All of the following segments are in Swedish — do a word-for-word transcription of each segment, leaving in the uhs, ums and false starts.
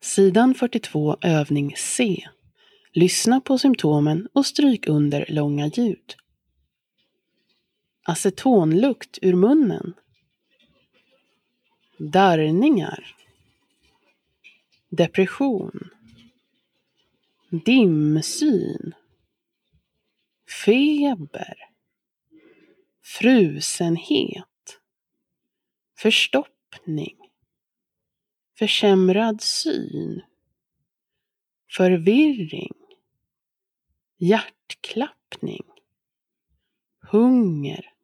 Sidan fyrtiotvå, övning C. Lyssna på symptomen och stryk under långa ljud. Acetonlukt ur munnen. Darrningar. Depression. Dimsyn. Feber. Frusenhet. Förstoppning. Försämrad syn. Förvirring. Hjärtklappning. Hunger.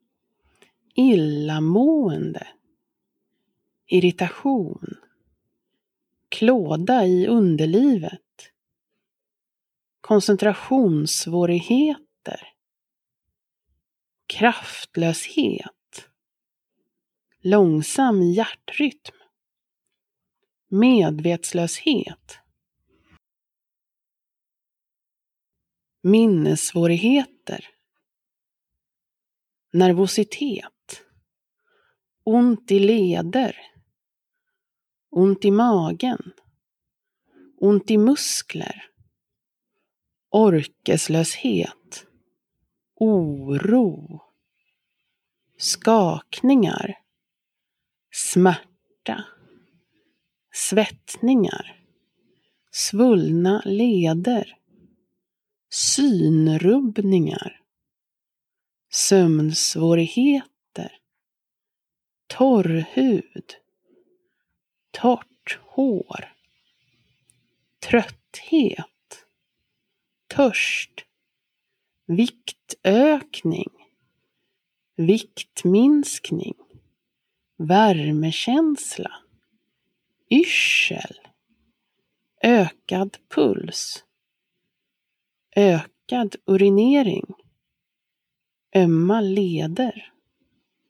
Illamående. Irritation. Klåda i underlivet. Koncentrationssvårigheter. Kraftlöshet. Långsam hjärtrytm. Medvetslöshet. Minnessvårigheter. Nervositet. Ont i leder. Ont i magen. Ont i muskler. Orkeslöshet. Oro. Skakningar. Smärta. Svettningar. Svullna leder. Synrubbningar. Sömnsvårigheter. Torr hud. Torrt hår. Trötthet. Törst. Viktökning. Viktminskning. Värmekänsla. Yrsel. Ökad puls. Ökad urinering. Ömma leder.